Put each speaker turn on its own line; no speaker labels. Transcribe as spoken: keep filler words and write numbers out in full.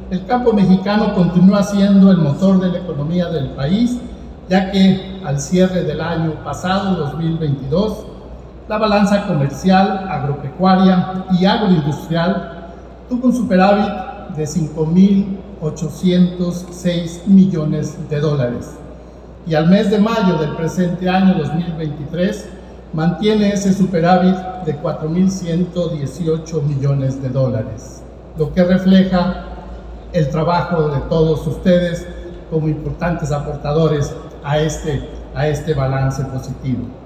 el campo mexicano continúa siendo el motor de la economía del país, ya que al cierre del año pasado, dos mil veintidós, la balanza comercial, agropecuaria y agroindustrial tuvo un superávit de cinco mil ochocientos seis millones de dólares. Y al mes de mayo del presente año dos mil veintitrés mantiene ese superávit de cuatro mil ciento dieciocho millones de dólares, lo que refleja el trabajo de todos ustedes como importantes aportadores a este, a este balance positivo.